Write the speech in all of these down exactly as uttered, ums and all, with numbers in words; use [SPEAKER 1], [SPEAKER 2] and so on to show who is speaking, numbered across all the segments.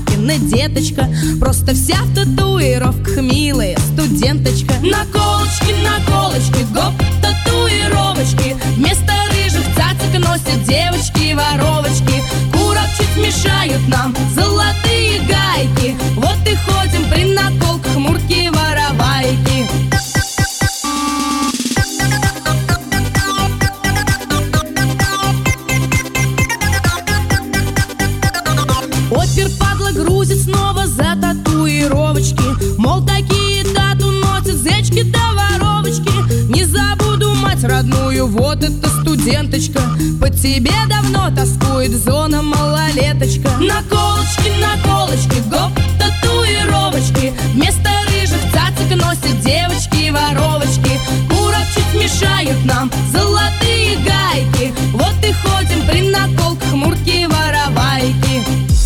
[SPEAKER 1] мамкина деточка, просто вся в татуировках, милая студенточка. Наколочки, наколочки, гоп, татуировочки, вместо рыжих цацик носят девочки-воровочки. Курок чуть мешают нам золотые гайки, вот и ходим при наколках мурки-воровайки. Опер падла грузит снова за татуировочки, мол, такие тату носят зечки да воровочки. Не забуду мать родную, вот эта студенточка, по тебе давно тоскует зона малолеточка. Наколочки, наколочки, гоп, татуировочки, вместо рыжих цацик носят девочки-воровочки. Курок чуть мешают нам золотые гайки, вот и ходим при наколках мурки-воровайки.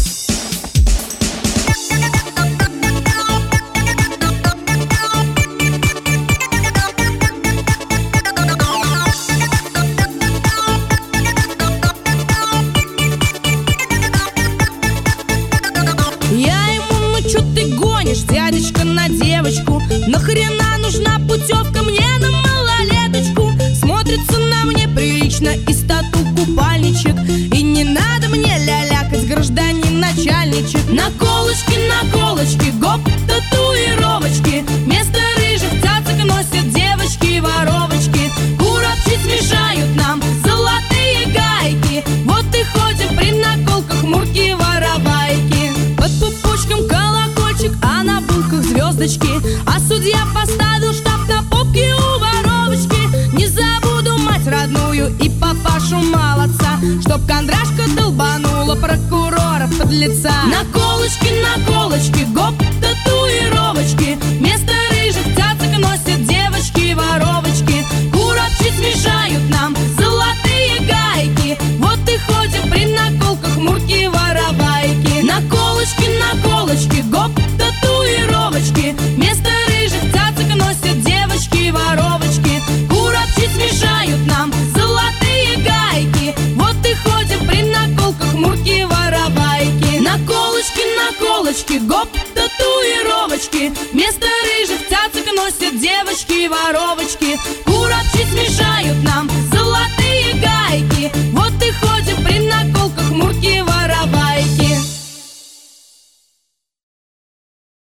[SPEAKER 1] Дядечка на девочку, нахрена нужна путевка мне на малолеточку? Смотрится на мне прилично из тату купальничек, и не надо мне лялякать, гражданин начальничек. Наколочки, наколочки, гоп, татуировочки, вместо рыжих цацик носят девочки-воровочки. Курок чуть мешают нам золотые гайки, вот и ходим при наколках мурки-воровайки. Под пупочком колокольчик, а на булках звездочки, а судья поставил штамп на попке у воровочки. Не забуду мать родную и папашу молодца, чтоб кондрашка долбанула прокурора подлеца. Наколочки, наколочки, гоп, татуировочки, вместо рыжих цацик носят девочки-воровочки. Курок чуть смешают нам золотые гайки, вот и ходим при наколках мурки-воровайки. Наколочки, наколочки, гоп, татуировочки, вместо рыжих цацик носят девочки-воровочки. Курок чуть смешают нам золотые гайки, вот и ходим при наколках мурки-воровайки. Наколочки, наколочки, гоп, татуировочки, вместо рыжих цацик носят девочки-воровочки. Курок чуть смешают